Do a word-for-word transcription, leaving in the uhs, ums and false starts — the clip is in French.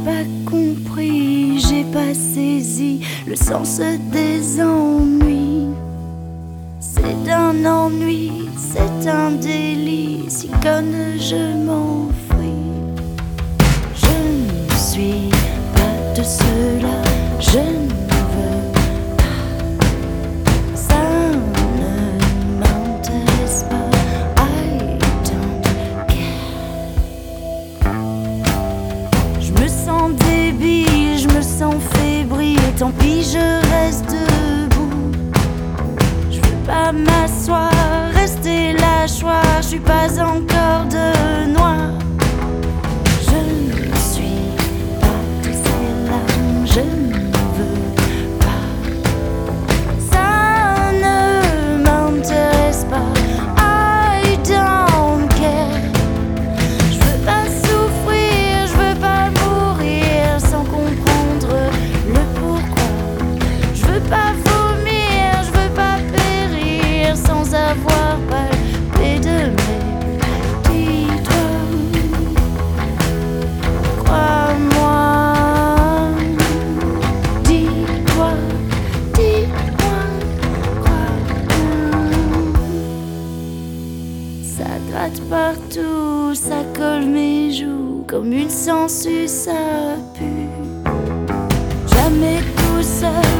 pas compris, j'ai pas saisi le sens des ennuis. C'est un ennui, c'est un délit, si conne je m'enfuis. Je ne suis pas de ceux-là, je ne veux pas. Ça ne m'intéresse pas, I don't care. Je me sens débile, je me sens fébrile, tant pis je reste debout. Je veux pas m'asseoir, rester la choix, je suis pas encore de noix. Je ne suis pas de celle-là, je ne veux pas. Ça ne m'intéresse pas, I don't care. Je veux pas souffrir, je veux pas mourir sans comprendre le pourquoi. Je veux pas vomir, je veux pas périr sans avoir palpé de mes petits doigts. Crois-moi, dis-toi, dis-moi, crois-moi. Ça gratte partout, ça colle mes joues comme une sangsue, ça pue. Jamais tout seul,